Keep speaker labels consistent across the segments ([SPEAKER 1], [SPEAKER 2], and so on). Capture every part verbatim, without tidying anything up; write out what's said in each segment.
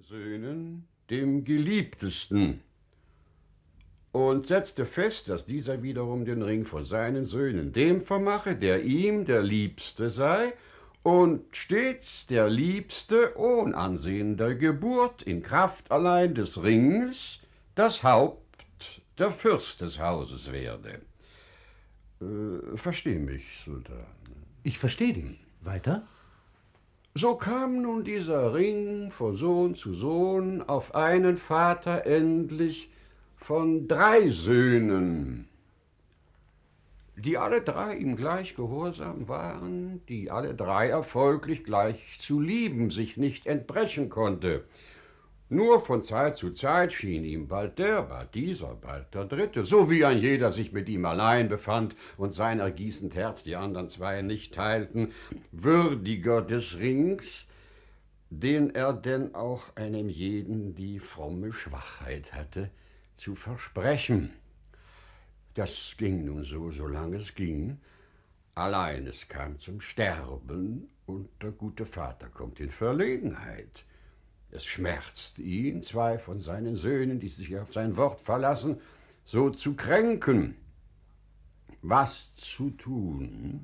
[SPEAKER 1] Söhnen dem Geliebtesten und setzte fest, dass dieser wiederum den Ring von seinen Söhnen dem vermache, der ihm der Liebste sei und stets der Liebste ohn Ansehen der Geburt in Kraft allein des Ringes das Haupt der Fürst des Hauses werde. Äh, versteh mich, Sultan.
[SPEAKER 2] Ich verstehe dich. Weiter?
[SPEAKER 1] So kam nun dieser Ring von Sohn zu Sohn auf einen Vater endlich von drei Söhnen, die alle drei ihm gleich gehorsam waren, die alle drei erfolglich gleich zu lieben sich nicht entbrechen konnte. Nur von Zeit zu Zeit schien ihm bald der, bald dieser, bald der dritte, so wie ein jeder sich mit ihm allein befand und sein ergießend Herz die andern zwei nicht teilten, würdiger des Rings, den er denn auch einem jeden die fromme Schwachheit hatte, zu versprechen. Das ging nun so, solange es ging. Allein es kam zum Sterben und der gute Vater kommt in Verlegenheit. Es schmerzt ihn, zwei von seinen Söhnen, die sich auf sein Wort verlassen, so zu kränken. Was zu tun?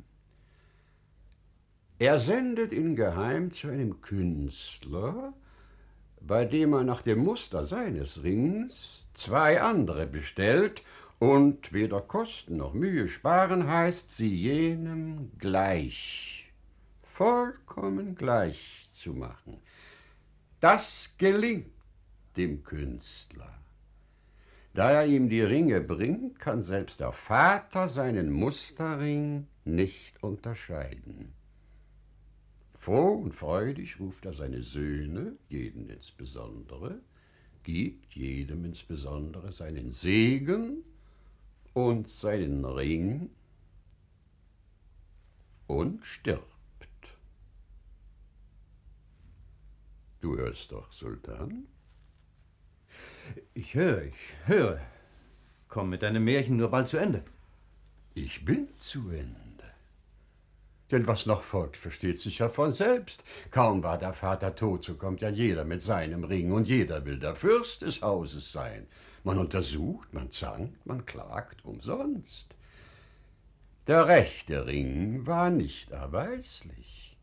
[SPEAKER 1] Er sendet ingeheim zu einem Künstler, bei dem er nach dem Muster seines Rings zwei andere bestellt und weder Kosten noch Mühe sparen heißt, sie jenem gleich, vollkommen gleich zu machen. Das gelingt dem Künstler. Da er ihm die Ringe bringt, kann selbst der Vater seinen Musterring nicht unterscheiden. Froh und freudig ruft er seine Söhne, jeden insbesondere, gibt jedem insbesondere seinen Segen und seinen Ring und stirbt. Du hörst doch, Sultan?
[SPEAKER 2] Ich höre, ich höre. Komm mit deinem Märchen nur bald zu Ende.
[SPEAKER 1] Ich bin zu Ende. Denn was noch folgt, versteht sich ja von selbst. Kaum war der Vater tot, so kommt ja jeder mit seinem Ring und jeder will der Fürst des Hauses sein. Man untersucht, man zankt, man klagt umsonst. Der rechte Ring war nicht erweislich.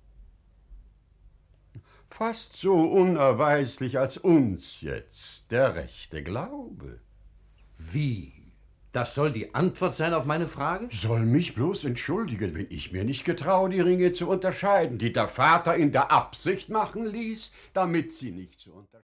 [SPEAKER 1] Fast so unerweislich als uns jetzt der rechte Glaube.
[SPEAKER 2] Wie? Das soll die Antwort sein auf meine Frage?
[SPEAKER 1] Soll mich bloß entschuldigen, wenn ich mir nicht getraue, die Ringe zu unterscheiden, die der Vater in der Absicht machen ließ, damit sie nicht zu unterscheiden.